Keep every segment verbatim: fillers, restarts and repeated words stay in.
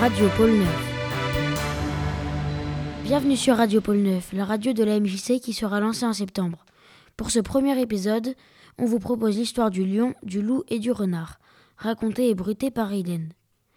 Radio Pôle neuf. Bienvenue sur Radio Pôle neuf, la radio de la M J C qui sera lancée en septembre. Pour ce premier épisode, on vous propose l'histoire du lion, du loup et du renard, racontée et bruitée par Aiden.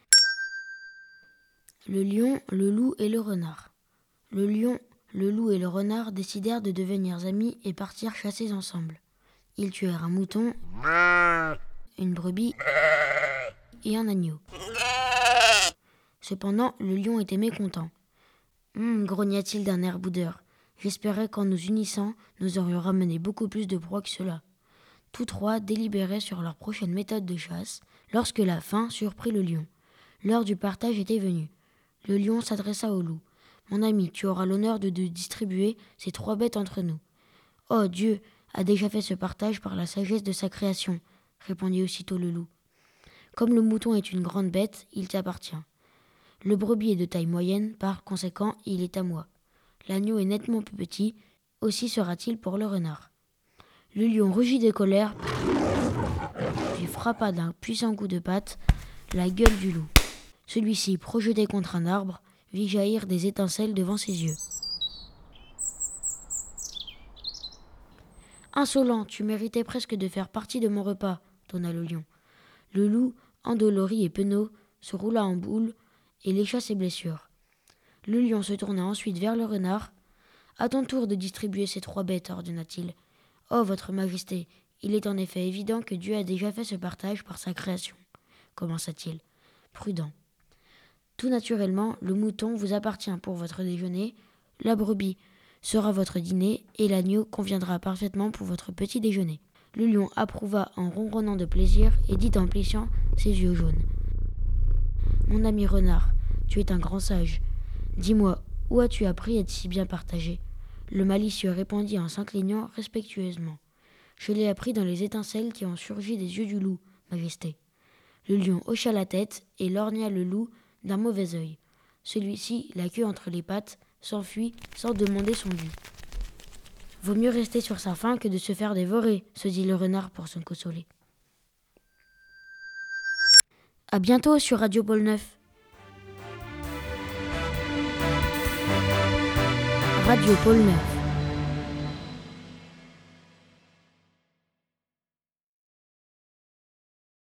Le lion, le loup et le renard. Le lion, le loup et le renard décidèrent de devenir amis et partirent chasser ensemble. Ils tuèrent un mouton, une brebis et un agneau. Cependant, le lion était mécontent. Hum, grogna-t-il d'un air boudeur. J'espérais qu'en nous unissant, nous aurions ramené beaucoup plus de proies que cela. Tous trois délibéraient sur leur prochaine méthode de chasse, lorsque la faim surprit le lion. L'heure du partage était venue. Le lion s'adressa au loup. « Mon ami, tu auras l'honneur de, de distribuer ces trois bêtes entre nous. »« Oh, Dieu a déjà fait ce partage par la sagesse de sa création, » répondit aussitôt le loup. « Comme le mouton est une grande bête, il t'appartient. Le brebis est de taille moyenne, par conséquent, il est à moi. L'agneau est nettement plus petit, aussi sera-t-il pour le renard. » Le lion rugit de colère, puis frappa d'un puissant coup de patte la gueule du loup. Celui-ci, projeté contre un arbre, vit jaillir des étincelles devant ses yeux. « Insolent, tu méritais presque de faire partie de mon repas, » tonna le lion. Le loup, endolori et penaud, se roula en boule et lécha ses blessures. Le lion se tourna ensuite vers le renard. « À ton tour de distribuer ces trois bêtes, » ordonna-t-il. « Oh, votre majesté, il est en effet évident que Dieu a déjà fait ce partage par sa création, » commença-t-il. Prudent. Tout naturellement, le mouton vous appartient pour votre déjeuner, la brebis sera votre dîner et l'agneau conviendra parfaitement pour votre petit déjeuner. Le lion approuva en ronronnant de plaisir et dit en plissant ses yeux jaunes. « Mon ami renard, tu es un grand sage. Dis-moi, où as-tu appris à être si bien partagé ?» Le malicieux répondit en s'inclinant respectueusement. « Je l'ai appris dans les étincelles qui ont surgi des yeux du loup, majesté. » Le lion hocha la tête et lorgna le loup d'un mauvais œil. Celui-ci, la queue entre les pattes, s'enfuit sans demander son dû. « Vaut mieux rester sur sa faim que de se faire dévorer, » se dit le renard pour se consoler. À bientôt sur Radio Pôle neuf. Radio Pôle neuf.